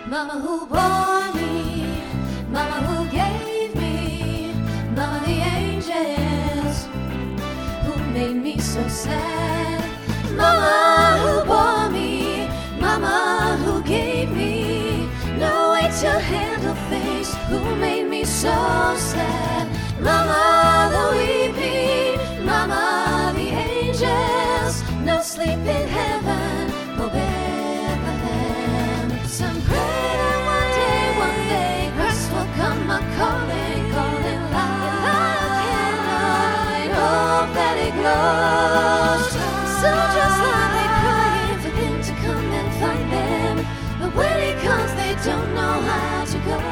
Mama who bore me, Mama who gave me, Mama the angels who made me so sad. Mama who bore me, Mama who gave me no way to handle things, who made me so sad. Mama the weeping, Mama the angels, no sleep in heaven, oh Bethlehem. Some pray that one day, Christ will come a-calling, calling like a candle. Hope that it glows. Soldiers loudly crying for him to come and find them, but when he comes they don't know how to go.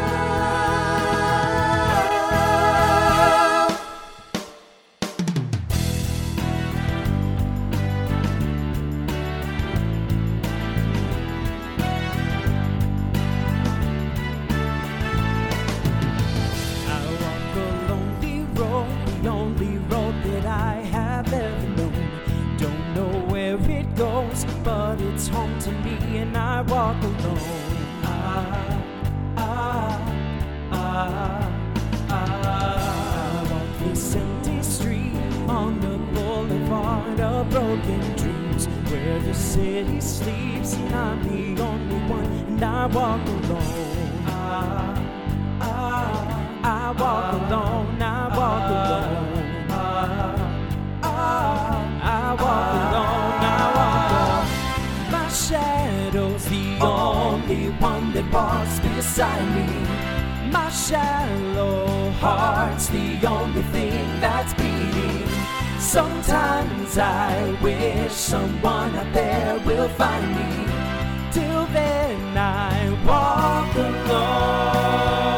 The only road that I have ever known. Don't know where it goes, but it's home to me, and I walk alone. I walk this empty street on the boulevard of broken dreams, where the city sleeps and I'm the only one, and I walk alone. I walk alone, I walk alone. I walk alone, I walk alone. My shadow's the only one that walks beside me. My shallow heart's the only thing that's beating. Sometimes I wish someone out there will find me. Till then I walk alone.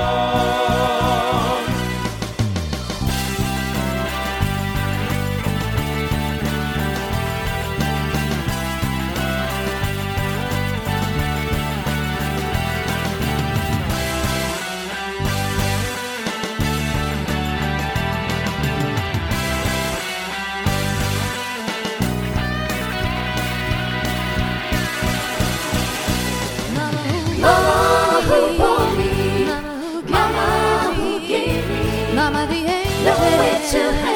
Mama who bore me, Mama who gave me, Mama the angel, no way to